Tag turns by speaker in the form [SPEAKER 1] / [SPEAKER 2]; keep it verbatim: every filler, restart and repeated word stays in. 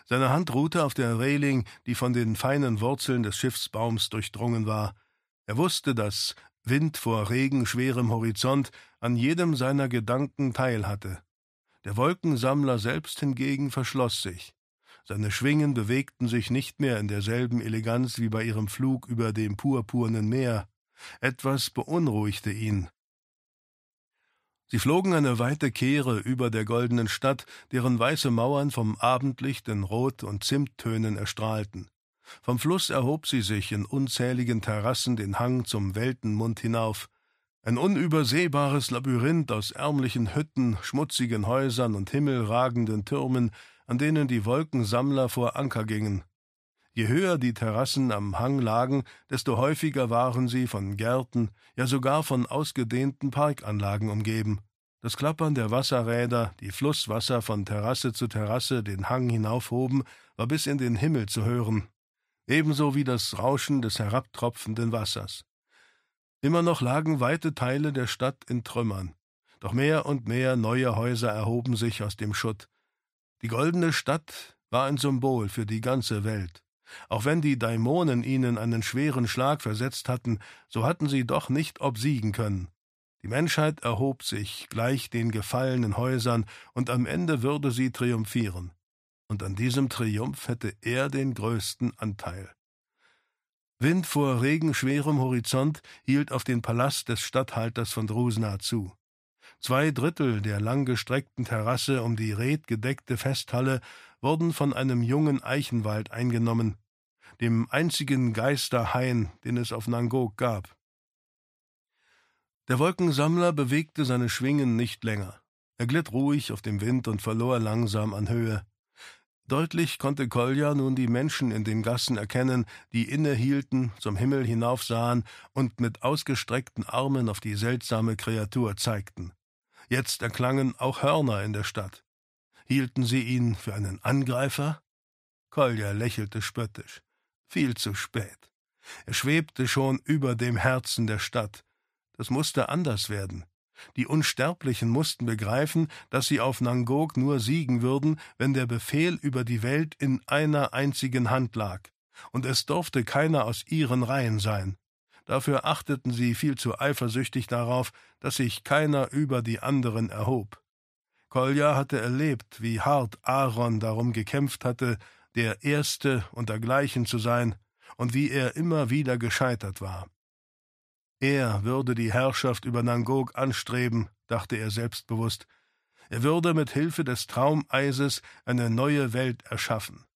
[SPEAKER 1] Seine Hand ruhte auf der Reling, die von den feinen Wurzeln des Schiffsbaums durchdrungen war. Er wusste, dass Wind vor regenschwerem Horizont an jedem seiner Gedanken teilhatte. Der Wolkensammler selbst hingegen verschloss sich. Seine Schwingen bewegten sich nicht mehr in derselben Eleganz wie bei ihrem Flug über dem purpurnen Meer. Etwas beunruhigte ihn. Sie flogen eine weite Kehre über der goldenen Stadt, deren weiße Mauern vom Abendlicht in Rot- und Zimttönen erstrahlten. Vom Fluss erhob sie sich in unzähligen Terrassen den Hang zum Weltenmund hinauf. Ein unübersehbares Labyrinth aus ärmlichen Hütten, schmutzigen Häusern und himmelragenden Türmen, an denen die Wolkensammler vor Anker gingen. Je höher die Terrassen am Hang lagen, desto häufiger waren sie von Gärten, ja sogar von ausgedehnten Parkanlagen umgeben. Das Klappern der Wasserräder, die Flusswasser von Terrasse zu Terrasse den Hang hinaufhoben, war bis in den Himmel zu hören, ebenso wie das Rauschen des herabtropfenden Wassers. Immer noch lagen weite Teile der Stadt in Trümmern, doch mehr und mehr neue Häuser erhoben sich aus dem Schutt. Die goldene Stadt war ein Symbol für die ganze Welt. Auch wenn die Daimonen ihnen einen schweren Schlag versetzt hatten, so hatten sie doch nicht obsiegen können. Die Menschheit erhob sich gleich den gefallenen Häusern, und am Ende würde sie triumphieren. Und an diesem Triumph hätte er den größten Anteil. Wind vor regenschwerem Horizont hielt auf den Palast des Statthalters von Drusna zu. Zwei Drittel der langgestreckten Terrasse um die redgedeckte Festhalle wurden von einem jungen Eichenwald eingenommen, dem einzigen Geisterhain, den es auf Nangok gab. Der Wolkensammler bewegte seine Schwingen nicht länger. Er glitt ruhig auf dem Wind und verlor langsam an Höhe. Deutlich konnte Kolja nun die Menschen in den Gassen erkennen, die innehielten, zum Himmel hinaufsahen und mit ausgestreckten Armen auf die seltsame Kreatur zeigten. Jetzt erklangen auch Hörner in der Stadt. Hielten sie ihn für einen Angreifer? Kolja lächelte spöttisch. Viel zu spät. Er schwebte schon über dem Herzen der Stadt. Das musste anders werden. Die Unsterblichen mussten begreifen, dass sie auf Nangok nur siegen würden, wenn der Befehl über die Welt in einer einzigen Hand lag. Und es durfte keiner aus ihren Reihen sein. Dafür achteten sie viel zu eifersüchtig darauf, dass sich keiner über die anderen erhob. Kolja hatte erlebt, wie hart Aaron darum gekämpft hatte, der Erste untergleichen zu sein, und wie er immer wieder gescheitert war. Er würde die Herrschaft über Nangok anstreben, dachte er selbstbewusst. Er würde mit Hilfe des Traumeises eine neue Welt erschaffen.